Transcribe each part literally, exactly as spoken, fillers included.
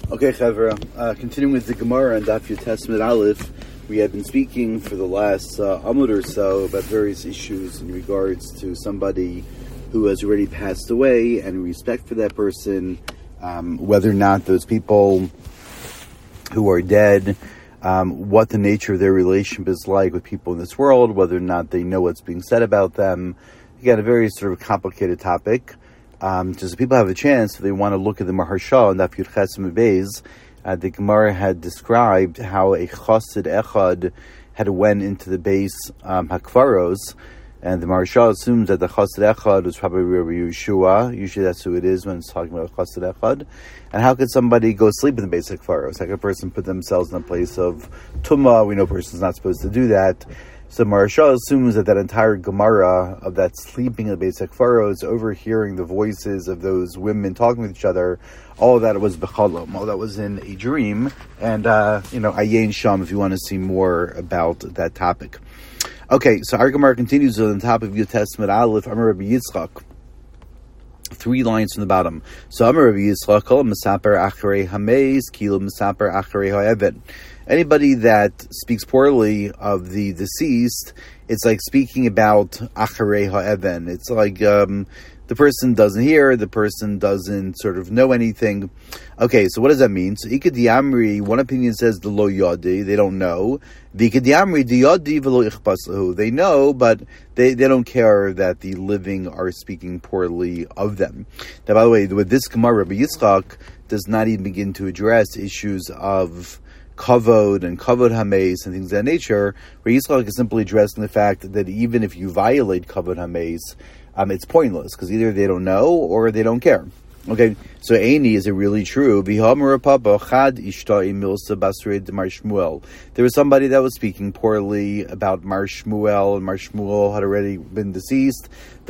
Okay, Chavra, uh, continuing with the Gemara and Daf Yud Testament Aleph, we have been speaking for the last uh, Amud or so about various issues in regards to somebody who has already passed away and respect for that person, um, whether or not those people who are dead, um, what the nature of their relationship is like with people in this world, whether or not they know what's being said about them. Again, a very sort of complicated topic. Um, just so people have a chance, if they want to look at the Maharsha and Daf Yud Chesem Beis, uh, the Gemara had described how a Chassid Echad had went into the base um, Hakvaros, and the Maharsha assumes that the Chassid Echad was probably Rabbi Yeshua. Usually that's who it is when it's talking about Chassid Echad. And how could somebody go sleep in the base Hakvaros? How could a person put themselves in a place of Tumah? We know a person's not supposed to do that. So Maharsha assumes that that entire Gemara of that sleeping in the basic furrows, overhearing the voices of those women talking with each other, all of that was b'chalom, all that was in a dream. And, uh, you know, Ayin Sham, if you want to see more about that topic. Okay, so our Gemara continues on the top of Yud Testament Aleph, Amar Rabbi Yitzchak. Three lines from the bottom. So Amar Rabbi Yitzchak, Kol Mesaper Acharei Hameis, Kilo Mesaper Acharei Ha'even. Anybody that speaks poorly of the deceased, it's like speaking about Acharei Ha'even. It's like um, the person doesn't hear, the person doesn't sort of know anything. Okay, so what does that mean? So Ikad Yamri, one opinion says the Lo Yadi, they don't know. Vikad Yamri, the Yadi v'lo ichbas lahu. They know, but they, they don't care that the living are speaking poorly of them. Now, by the way, with this Gemara, Rabbi Yitzchak does not even begin to address issues of kavod and kavod hameis and things of that nature, where Yitzchak is simply addressing the fact that even if you violate kavod hameis, um, it's pointless, because either they don't know or they don't care. Okay, so Eini, is it really true? There was somebody that was speaking poorly about Mar Shmuel, and Mar Shmuel had already been deceased.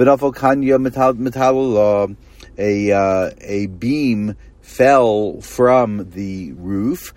A, uh, a beam fell from the roof,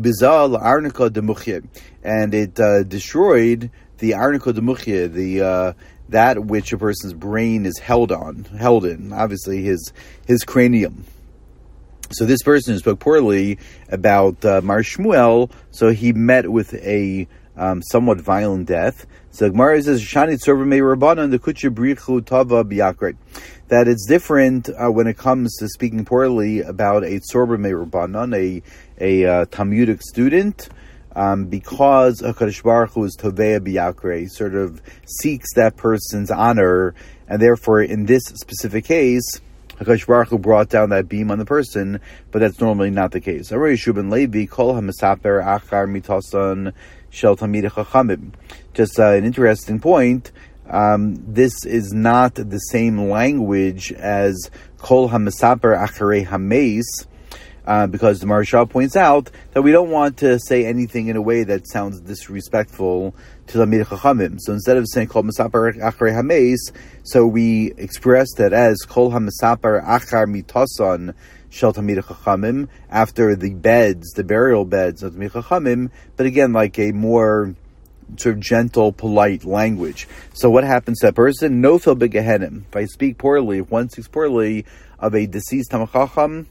and it uh, destroyed the arnika demuchye, the uh, that which a person's brain is held on, held in, obviously his his cranium. So this person spoke poorly about uh, Mar Shmuel, so he met with a um, somewhat violent death. So Gemara says, "Shani tzorva mei rabbanan the kutshe brichu tava biyakret." That it's different uh, when it comes to speaking poorly about a tzorba mei rabbanan, a a uh, Talmudic student, um, because HaKadosh Baruch Hu is tovea biyakre, sort of seeks that person's honor, and therefore in this specific case, HaKadosh Baruch Hu brought down that beam on the person, but that's normally not the case. Levi kol hamasaper achar mitasan shel tamid chachamim. Just uh, an interesting point. Um, this is not the same language as kol hamasaper acharei hameis, uh, because the Maharsha points out that we don't want to say anything in a way that sounds disrespectful to Talmidei Chachamim. So instead of saying kol hamasaper acharei hameis, so we express that as kol hamasaper achar mitasan shel Talmidei Chachamim, after the beds, the burial beds of Talmidei Chachamim, but again, like a more sort of gentle, polite language. So what happens to that person? Nofel begehenim. If I speak poorly, if one speaks poorly of a deceased Talmid Chacham,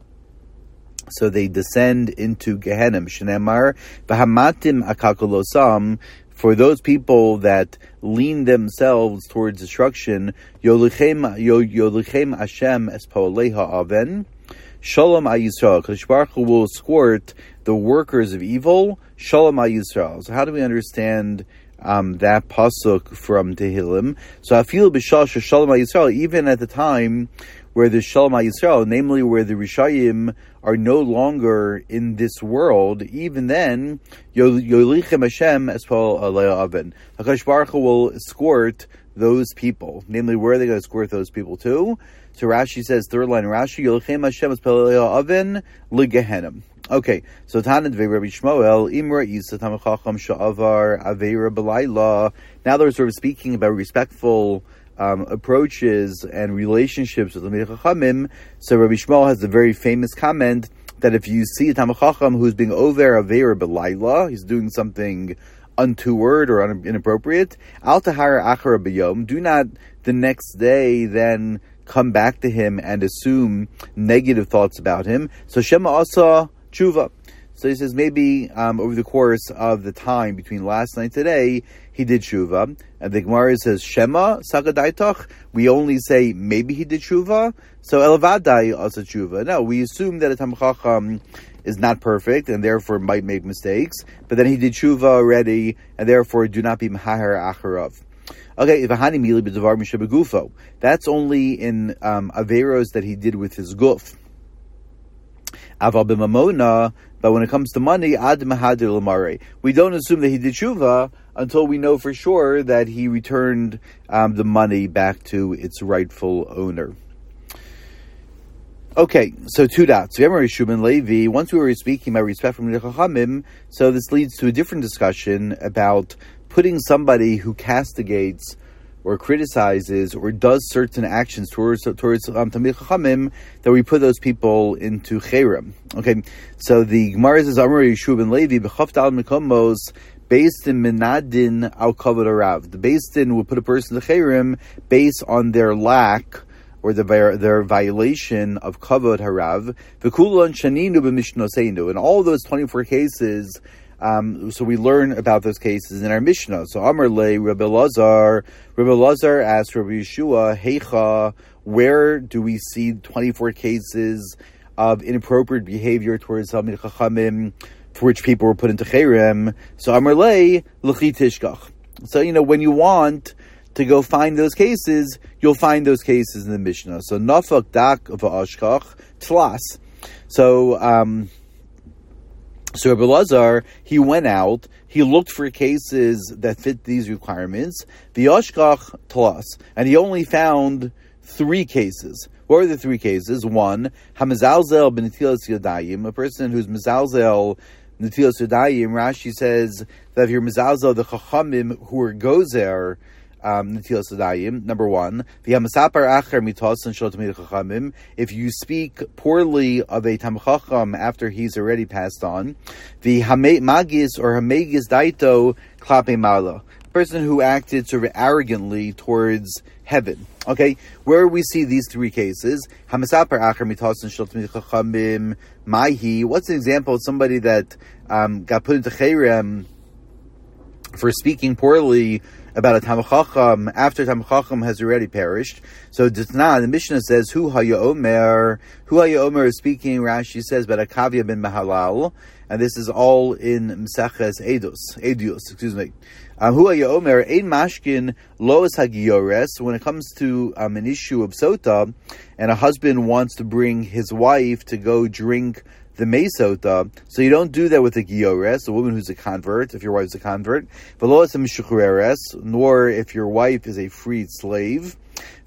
so they descend into Gehenim. Shenemar v'hamatim akakolosam. For those people that lean themselves towards destruction, yolichem yolichem Hashem es po'aleha aven. Shalom Yisrael. Kadosh Baruch Hu will escort the workers of evil. Shalom Yisrael. So how do we understand um, that pasuk from Tehillim? So Afil b'shal Shalom Yisrael. Even at the time where the Shalom Yisrael, namely where the Rishayim are no longer in this world, even then, Yolichem Hashem espal alei aven. HaKadosh Baruch Hu will escort those people. Namely, where are they going to escort those people to? So Rashi says, third line, Rashi, Yolichem Hashem espal alei aven ligehenim. Okay, so Tanad ve Rabbi Shmuel, Imra Isa Talmid Chacham Sha'avar Aveira B'Layla. Now they're sort of speaking about respectful um, approaches and relationships with Talmidei Chachamim. So Rabbi Shmuel has a very famous comment that if you see a Talmid Chacham who's being over Aveira B'Layla, he's doing something untoward or inappropriate, Al Tahara Achara B'Yom, do not the next day then come back to him and assume negative thoughts about him. So Shema Asa tshuva. So he says maybe um, over the course of the time between last night and today, he did tshuva. And the Gemara says, Shema, Sagadaitach. We only say maybe he did tshuva. So Elavadai also tshuva. No, we assume that a Talmid Chacham is not perfect and therefore might make mistakes. But then he did tshuva already and therefore do not be Mahaher Acharav. Okay, that's only in um, Averos that he did with his guf. Aval b'mamona, but when it comes to money, ad mahadir l'marei. We don't assume that he did tshuva until we know for sure that he returned um, the money back to its rightful owner. Okay, so two dots. Levi. Once we were speaking about respect from the Chachamim, so this leads to a different discussion about putting somebody who castigates or criticizes or does certain actions towards towards um, Talmid Chachamim, that we put those people into Cherem. Okay, so the Gemara says, Amar Yeshua ben Levi, b'chafta al mekomos, based in Menadin al Kavod Harav. The Beis Din will put a person to Cherem based on their lack or the, their violation of Kavod Harav. V'kulon shaninu b'mishnoseinu. In all those twenty-four cases, Um, so we learn about those cases in our Mishnah. So Amar Le, Rabbi Lazar, Rabbi Lazar asked Rabbi Yeshua, Heicha, where do we see twenty-four cases of inappropriate behavior towards Talmid Chachamim, for which people were put into Cherem? So Amar Le, L'chi Tishkach. So, you know, when you want to go find those cases, you'll find those cases in the Mishnah. So Nafak Dak V'ashkach Tlas. So, um... So Rabbi Lazar, he went out, he looked for cases that fit these requirements, v'yashkach tlas, and he only found three cases. What were the three cases? One, hamazalzel b'netilas yadayim, a person who's mezalzel netilas yadayim. Rashi says that if you're mezalzel the chachamim who are gozer, Um, number one, if you speak poorly of a Talmid Chacham after he's already passed on, the magis or hamegis daito klape mala, person who acted sort of arrogantly towards heaven. Okay, where we see these three cases, what's an example of somebody that um, got put into Cherem for speaking poorly about a Talmid Chacham after Talmid Chacham has already perished? So Ditna, the Mishnah says, Hu Haya Omer, Hu Haya Omer is speaking, Rashi says, but Akavia ben Mahalal, and this is all in Meseches Eidos, Eidios, excuse me. Hu Haya Omer, Ein Mashkin Lois Hagiyores, when it comes to um, an issue of Sota, and a husband wants to bring his wife to go drink the Meisota, so you don't do that with a Giores, a woman who's a convert, if your wife's a convert, nor if your wife is a freed slave.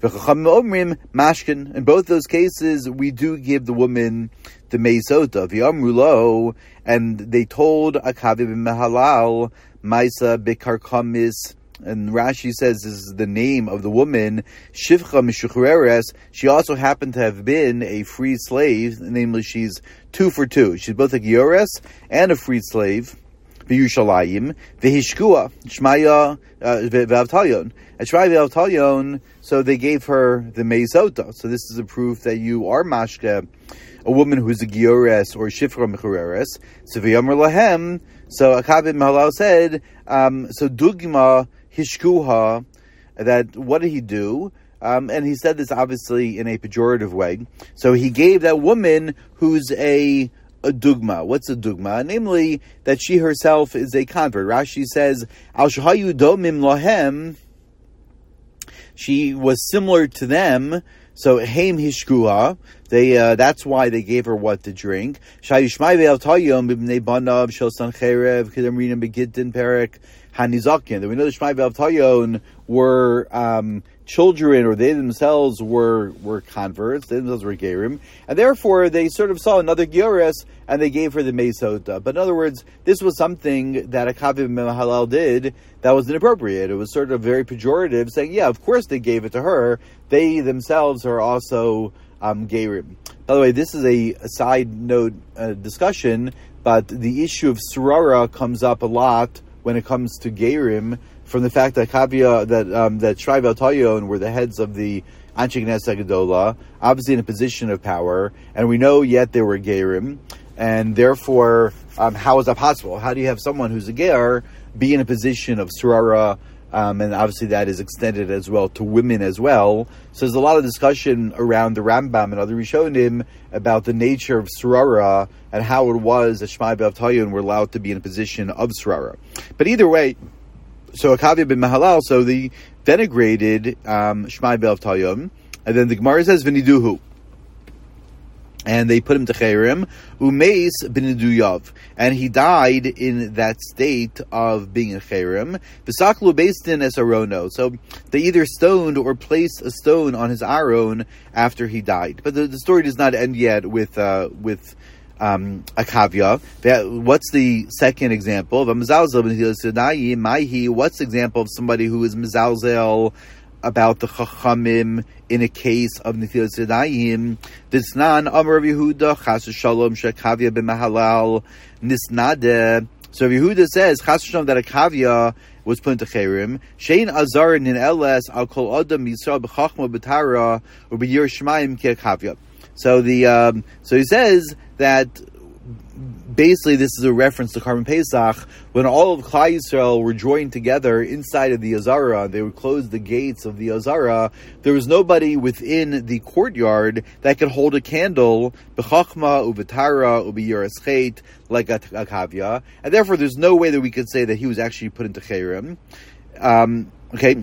In both those cases, we do give the woman the Meisota. And they told Akavi ben Mahalal, Maisa bekarkamis, and Rashi says this is the name of the woman, Shivcha Mishucheres. She also happened to have been a free slave, namely she's two for two. She's both a Giores and a freed slave. V'Yushalayim, v'Hishkua, Shmaya, v'Avtalyon. At Shmaya v'Avtalyon, so they gave her the Meisota. So this is a proof that you are Mashke, a woman who's a Giores or Shifra Mechureres. So v'Yomer Lahem, so Akav ben Mahalal said, um, so Dugma Hishkuha, that what did he do? Um, and he said this obviously in a pejorative way. So he gave that woman who's a, a dugma. What's a dugma? Namely, that she herself is a convert. Rashi says, Al shahayu domim lahem, she was similar to them. So heim hishkuha, they uh, that's why they gave her what to drink. Shayishmai ve'altayom b'bnei banav shel sancherev k'damrina begittin perek hanizakin. That we know the Shmai ve'altayon were um, children, or they themselves were were converts. They themselves were gerim, and therefore they sort of saw another giores and they gave her the meisota. But in other words, this was something that Akav ben Mahalal did that was inappropriate. It was sort of very pejorative, saying, "Yeah, of course they gave it to her. They themselves are also um, gerim." By the way, this is a, a side note uh, discussion, but the issue of surara comes up a lot when it comes to gerim, from the fact that Kavia, that um, that Shrai V'Altayon were the heads of the Anshe Knesset Gedola, obviously in a position of power, and we know yet they were gerim. and therefore, um, how is that possible? How do you have someone who's a ger be in a position of surara? Um, and obviously that is extended as well to women as well. So there's a lot of discussion around the Rambam and other Rishonim about the nature of Surara and how it was that Shmai B'Avtayon were allowed to be in a position of Surara. But either way, so Akavia ben Mahalal, so the denigrated um, Shmai B'Avtayon, and then the Gemara says V'niduhu. And they put him to Cherem, Umeis b'niduyav, and he died in that state of being in Cherem. V'saklu beistin es arono. So they either stoned or placed a stone on his aron after he died. But the, the story does not end yet with uh, with um, Akavia. What's the second example? What's the example of somebody who is mizalzel about the Chachamim in a case of Netilas Yadayim? Disnan Amar Yehuda Chas Shalom Shekavia b'Mahalal Nisnade. So Yehuda says Chas Shalom that Akavia was put into Cherem. Shein Azar Nin Eles Al Kol Adam Yisrael b'Chachma b'Tara or b'Yer Shemaim Ki Akavia. So the um, so he says that basically this is a reference to Karban Pesach, when all of Klal Yisrael were joined together inside of the Azara. They would close the gates of the Azara. There was nobody within the courtyard that could hold a candle, b'chachma, u'v'tara, u'b'yiraschet, like Akavia, and therefore there's no way that we could say that he was actually put into Cherem. Um, okay.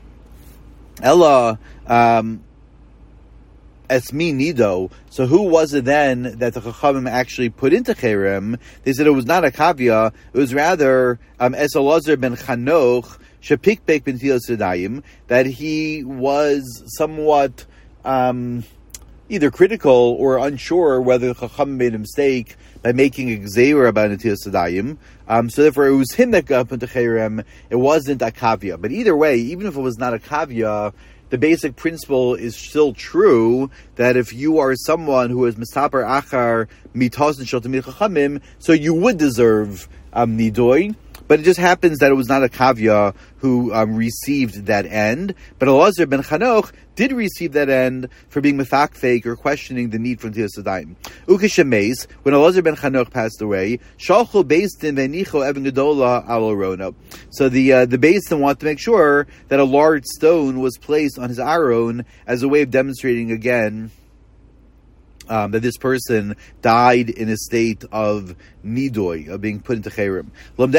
Ella, um, Esmi Nido. So who was it then that the Chachamim actually put into Cherem? They said it was not Akavia. It was rather um, Es Elazar ben Chanoch Shepikpek ben Netilas Yadayim, that he was somewhat um, either critical or unsure whether the Chachamim made a mistake by making a gzeira about Netilas Yadayim. Um, so therefore it was him that got put into Cherem. It wasn't Akavia. But either way, even if it was not Akavia, the basic principle is still true, that if you are someone who is mistaper achar mitasin shel tamid chachamim, so you would deserve um, nidoy. But it just happens that it was not Akavia who um, received that end, but Elazar ben Chanoch did receive that end for being mefakfek or questioning the need for Netilas Yadayim. Ukeshemeis, when Elazar ben Chanoch passed away, shalchu beistin ve'nicho even gedola al arona. So the uh, the beistin wanted to make sure that a large stone was placed on his aron as a way of demonstrating again Um, that this person died in a state of nidoy, of being put into cherem.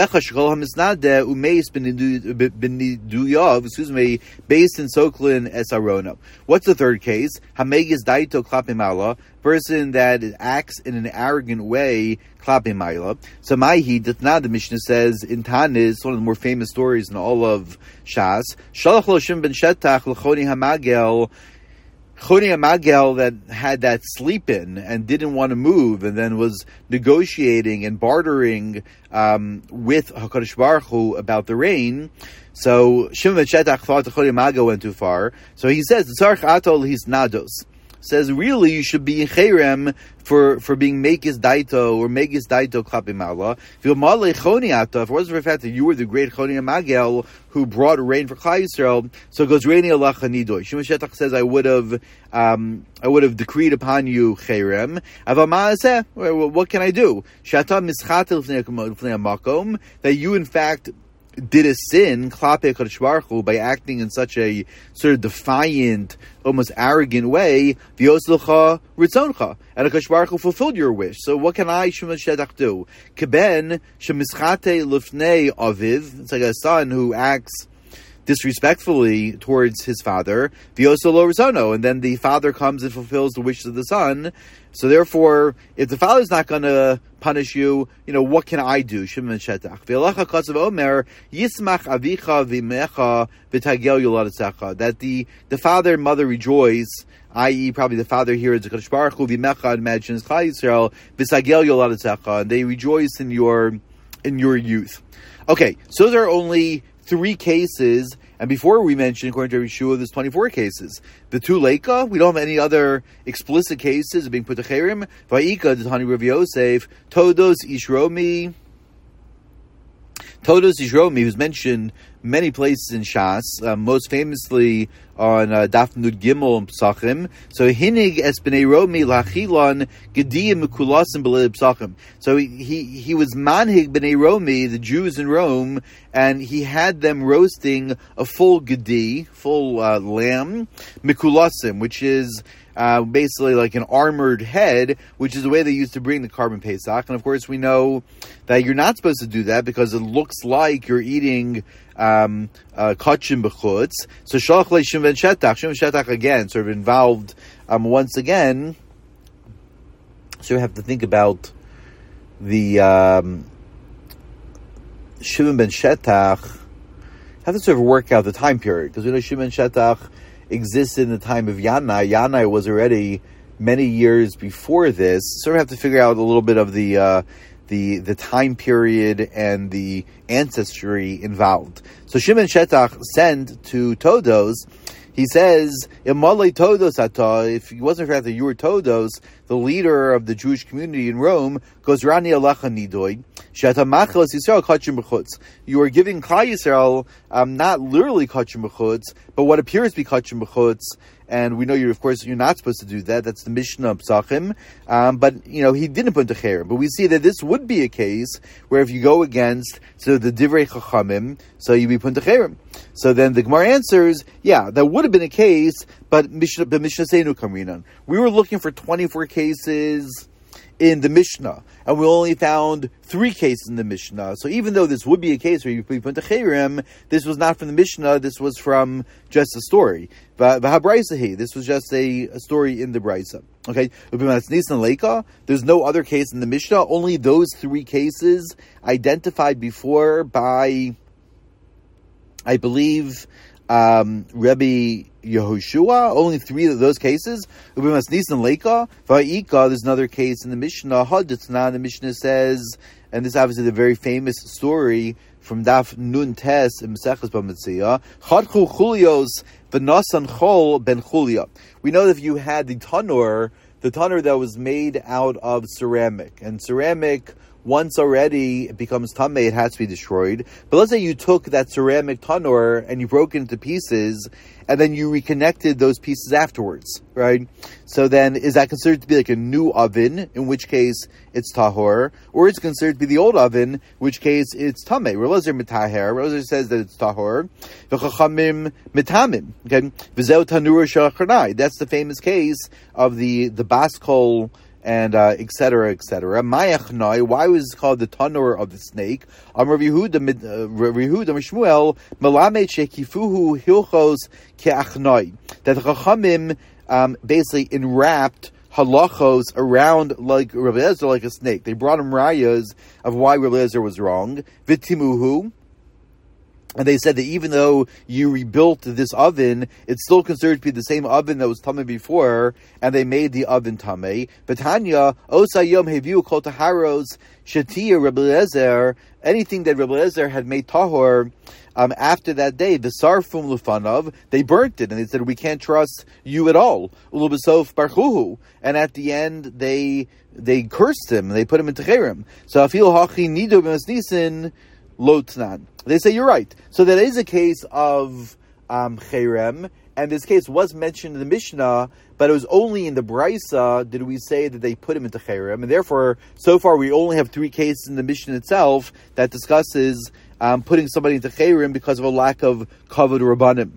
Excuse me, based in Soklin es Arona. What's the third case? Hamegis daito klapimala, person that acts in an arrogant way, klapimala. So Maihi, the Mishnah says in Tanis, one of the more famous stories in all of Shas, Shalach lo Shim ben Shetach l'choni hamagel, Choni Amagel that had that sleep in and didn't want to move, and then was negotiating and bartering um, with HaKadosh Baruch Hu about the rain. So Shimon ben Shetach thought the Choni Amagel went too far. So he says, "Tzarich atol his nados." Says really you should be in cherem for, for being mekis daito or mekis daito klapim Allah. If it wasn't for the fact that you were the great Choni Amagel who brought rain for Klal Yisrael, so it goes rainy Allah chanidoy. Shimon Shetach says I would have um, I would have decreed upon you cherem. What can I do? That you in fact did a sin, klape Kadosh Baruch Hu, by acting in such a sort of defiant, almost arrogant way, v'yoslcha ritzoncha, and Kadosh Baruch Hu fulfilled your wish. So what can I, Shimon Shetach, do? Keben shemischate lifnei aviv. It's like a son who acts disrespectfully towards his father, v'yoslo rizono, and then the father comes and fulfills the wishes of the son. So therefore, if the father's not going to punish you, you know, what can I do? Shimon Shetach. V'elacha kasav omer, yismach avicha v'mecha v'tagel yoladatzecha. That the, the father and mother rejoice, that is probably the father here is the Kadosh Baruch Hu, v'mecha, imagines Klal Yisrael, v'tagel yoladatzecha, and they rejoice in your, in your youth. Okay, so there are only three cases, and before we mentioned, according to Yeshua, there's twenty-four cases. The two Leika, we don't have any other explicit cases of being put to Cherem. Vayika, the Tani Rav Yosef, Todos Ishromi, Todos Yishromi, who's mentioned many places in Shas, uh, most famously on uh, Daf Nud Gimel and Psachim. So hinig es b'nei Romi lachilon gediyim mikulasim b'lei Psachim. So he, he he was manhig b'nei Romi, the Jews in Rome, and he had them roasting a full gedi, full uh, lamb, mikulasim, which is Uh, basically like an armored head, which is the way they used to bring the Karban Pesach. And of course we know that you're not supposed to do that because it looks like you're eating um, uh, kachim b'chutz. So shalach le Shimon ben Shetach, Shimon ben Shetach again, sort of involved um, once again. So we have to think about the um, Shimon ben Shetach, have to sort of work out the time period, because we know Shimon ben Shetach existed in the time of Yanai. Yanai was already many years before this. So we have to figure out a little bit of the uh, the the time period and the ancestry involved. So Shimon Shetach sent to Todos. He says, "Imalei Todos ata." If it wasn't for that you were Todos, the leader of the Jewish community in Rome, goes Rani Alecha Nidoy. You are giving Klal Yisrael um, not literally kachim b'chutz, but what appears to be kachim b'chutz, and we know you're of course you're not supposed to do that. That's the Mishnah of Psachim. Um, but you know he didn't put techerim. But we see that this would be a case where if you go against so the divrei chachamim, so you be put techerim. So then the Gemara answers, yeah, that would have been a case, but Mishnah, but Mishnah Seinu Kamrinan. We were looking for twenty-four cases in the Mishnah, and we only found three cases in the Mishnah. So even though this would be a case where you put techerim, this was not from the Mishnah. This was from just a story. This was just a, a story in the Brisa. Okay, there's no other case in the Mishnah. Only those three cases identified before by, I believe, um, Rebbe Yehoshua, only three of those cases. There's another case in the Mishnah. The Mishnah says, and this is obviously the very famous story from Daf Nun Tes in Maseches Bamitzia. Chadchu Chulios v'nasan Chol ben Chulia. We know that if you had the tanur, the tanur that was made out of ceramic, and ceramic, once already it becomes tamei, it has to be destroyed. But let's say you took that ceramic tanur and you broke it into pieces, and then you reconnected those pieces afterwards, right? So then, is that considered to be like a new oven, in which case it's tahor, or it's considered to be the old oven, in which case it's tamei? Relozer mitaher. Relozer says that it's tahor. V'chachamim mitamim. Okay, v'zeu tanur shachanai. That's the famous case of the the baskol and uh, et cetera, et cetera. Mayachnoi, why was it called the tanur of the snake? Amar Yehuda Mishmuel Melamed shekifuhu hilchos keachnoi. That the Chachamim um, basically enwrapped halachos around like Rabbi Eliezer, like a snake. They brought him rayas of why Rabbi Eliezer was wrong. Vitimuhu. And they said that even though you rebuilt this oven, it's still considered to be the same oven that was tamei before, and they made the oven tamei. But Tanya, Osayom Heviu Kol Taharos Shatia Rabbi Eliezer, anything that Rabbi Eliezer had made tahor um, after that day, the sarfum lufanav, they burnt it, and they said, we can't trust you at all. Ulubasof barchuhu. And at the end, they they cursed him, and they put him into techerim. So afil hachi nido b'masnisin lotnan. They say you're right. So that is a case of um, cherem, and this case was mentioned in the Mishnah, but it was only in the Brisa did we say that they put him into cherem, and therefore, so far we only have three cases in the Mishnah itself that discusses um, putting somebody into cherem because of a lack of kavod rabbanim.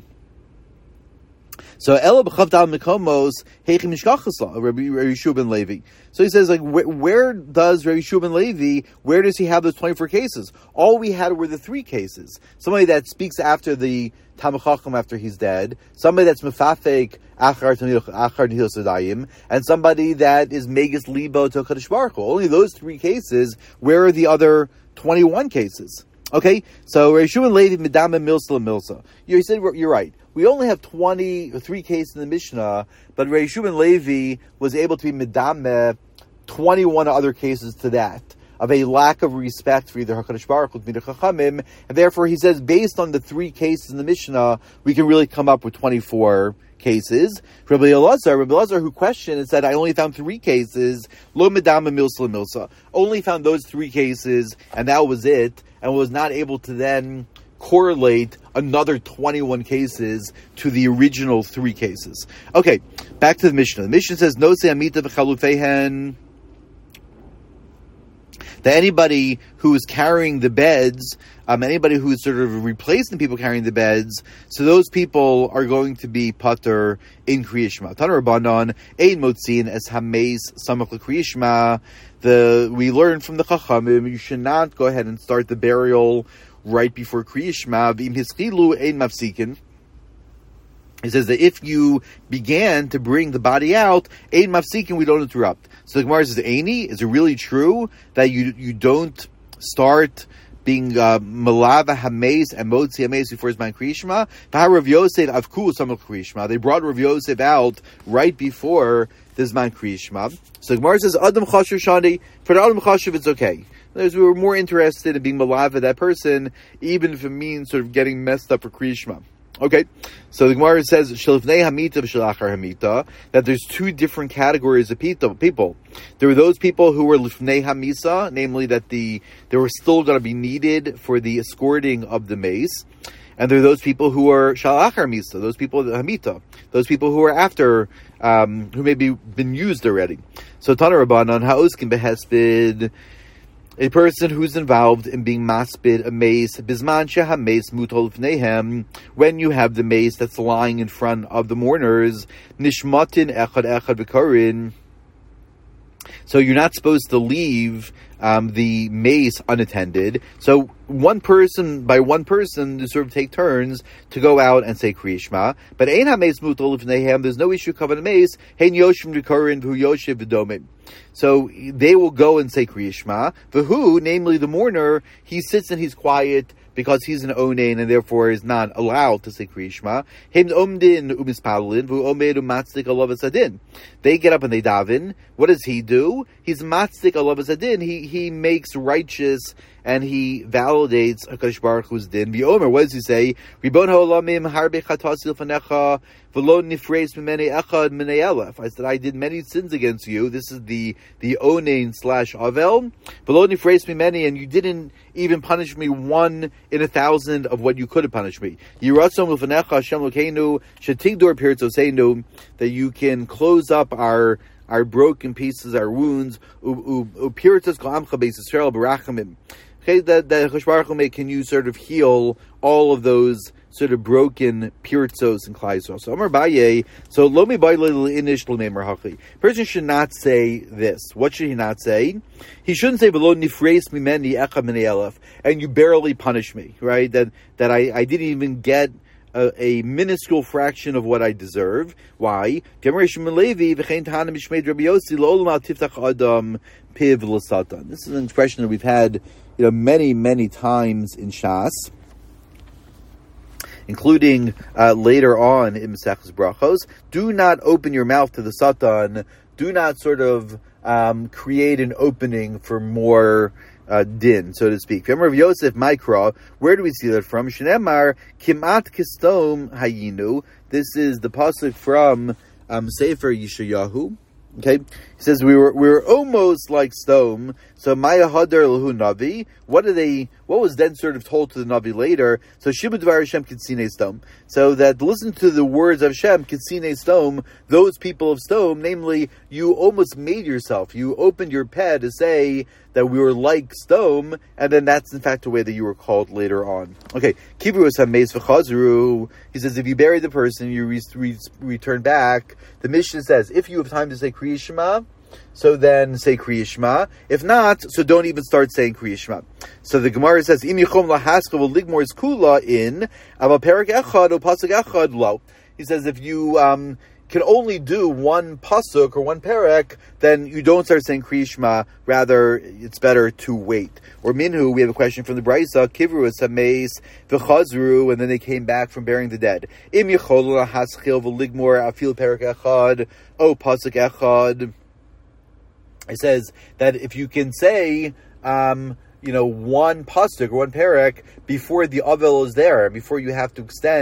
So Ela b'chavdal mekomos heichim mishkachasla, Rabbi Yehoshua ben Levi. So he says, like, where, where does Rabbi Yehoshua ben Levi? Where does he have those twenty-four cases? All we had were the three cases. Somebody that speaks after the Talmid Chacham after he's dead, somebody that's mefafek achar achar nihilos adayim, and somebody that is megas libo to Kadosh Baruch Hu. Only those three cases. Where are the other twenty-one cases? Okay, so Rabbi Yehoshua ben Levi midame milsa milsa. You said you're right. We only have twenty-three cases in the Mishnah, but Rabbi Yehoshua ben Levi was able to be medameh twenty-one other cases to that, of a lack of respect for either HaKadosh Baruch Hu or Chachamim, and therefore he says, based on the three cases in the Mishnah, we can really come up with twenty-four cases. Rabbi Elazar, Rabbi Elazar, who questioned and said, I only found three cases, lo medameh milsa milsa, only found those three cases, and that was it. and was not able to then correlate another twenty-one cases to the original three cases. Okay, back to the Mishnah. The Mishnah says, "No se amita v'chalufeihen." That anybody who is carrying the beds, um, anybody who is sort of replacing people carrying the beds, so those people are going to be pater in Kriyishma. Taner Rabbanon ein motzin es hameis samach l'Kriyishma. The we learn from the Chachamim you should not go ahead and start the burial right before Kriyishma. V'im hischilu ein mafsikin. It says that if you began to bring the body out, ein mafsikin, we don't interrupt. So the Gemara says, Eini, is it really true that you you don't start being malava hameis and motzi hameis before his man Kriyishma? Rav Yosef avku samach Kriyishma. They brought Rav Yosef out right before this man Kriyishma. So the Gemara says, Adam chashuv shani. For the Adam chashuv, it's okay. There's, we were more interested in being malava that person, even if it means sort of getting messed up for Kriyishma. Okay, so the Gemara says Shalifnei Hamita v'Shalachar Hamita, that there's two different categories of people. There were those people who were Lifnei Hamisa, namely that the they were still going to be needed for the escorting of the mace, and there are those people who are Shalachar Hamisa, those people Hamita, those people who are after, um, who maybe been used already. So Taner Rabbanan Ha'oskin Behespid. A person who's involved in being maspid a mace, bisman sheha mace mutol fneihem, when you have the mace that's lying in front of the mourners, nishmatin echad echad b'karin. So you're not supposed to leave um, the mace unattended. So one person, by one person, to sort of take turns to go out and say Kriyishma. But ein ha-mace mutol l'fneihem, there's no issue covering the mace. Hein yoshim d'karin v'hu yoshev v'domim. So they will go and say Kriyishma. V'hu, namely the mourner, he sits and he's quiet because he's an onein and therefore is not allowed to say Kriyishma. Hem omdin umispalin v'hu omed umatzdik alav asadin. They get up and they daven. What does he do? He's matzdik alav asadin. He he makes righteous and he validates HaKadosh Baruch Hu's din. V'omer, what does he say? Ribon ha'olamim harbe chatasil fanecha v'lo nifreis mimeni echad minei elef. I said, I did many sins against you. This is the the onein slash avel. V'lo nifreis mimeni, and you didn't even punish me one in a thousand of what you could have punished me. Yiratzom l'fanecha Hashem Lokeinu shetigdor pirtzoseinu, that you can close up our our broken pieces, our wounds. Upiritzos kol amcha beis Yisrael b'rachamim. Okay, that that HaKadosh Baruch Hu can you sort of heal all of those sort of broken pirtzos and klai Yisrael. So Amar Baye, so lo mi bay inish l'meimer hachi. Person should not say this. What should he not say? He shouldn't say v'lo nifreis mimeni echad minei elef, and you barely punish me, right? That that I, I didn't even get A, a minuscule fraction of what I deserve. Why? This is an expression that we've had, you know, many, many times in Shas, including uh, later on in Maseches Brachos. Do not open your mouth to the Satan. Do not sort of um, create an opening for more Uh, din, so to speak. Rav Yosef Mikra, where do we see that from? Shnemar kimat kistom hayinu. This is the pasuk from um, Sefer Yeshayahu. Okay, he says we were we were almost like stone. So Maya Hadar Lahu Navi. What are they? What was then sort of told to the Navi later? So Shibud Dvar Hashem Kitzine Stone. So that listen to the words of Hashem Kitzine Stone. Those people of Stone, namely, you almost made yourself. You opened your peh to say that we were like stone, and then that's in fact the way that you were called later on. Okay, Kibru Hameis v'chazru. He says if you bury the person, you re- re- return back. The Mishnah says if you have time to say Kriya Shema, so then say Kriya Shema. If not, so don't even start saying Kriya Shema. So the Gemara says Im yichom lahaska v'ligmor is kula in aval perak echad o pasuk echad lo. He says if you um. can only do one pasuk or one perek, then you don't start saying Kriya Shema. Rather, it's better to wait. Or minhu, we have a question from the Brisa, Kivru Sameis v'chazru, and then they came back from burying the dead. Im yichol lahaschil v'ligmor afil perek echad o pasuk echad. It says that if you can say, um, you know, one pasuk or one perek before the avel is there, before you have to extend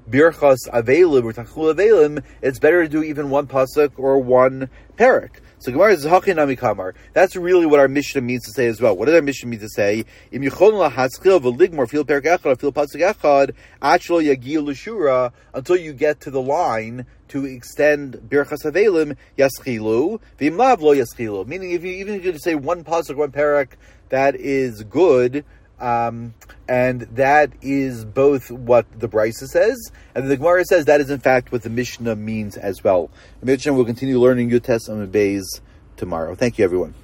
birchas avelim or tachul avelim, it's better to do even one pasuk or one parak. So Gemara is Hachin Nami Kamar. That's really what our Mishnah means to say as well. What does our Mishnah mean to say? Im yichon lahatzchil v'ligmor fil perak echad fil pasuk echad achlo yagil l'shura, until you get to the line to extend birchas avelim yaschilu v'im lav lo yaschilu. Meaning, if you even if you say one pasuk, one parak, that is good. Um, and that is both what the Brisa says, and the Gemara says that is in fact what the Mishnah means as well. The Mishnah will continue learning Yud Tes Amud Beis tomorrow. Thank you, everyone.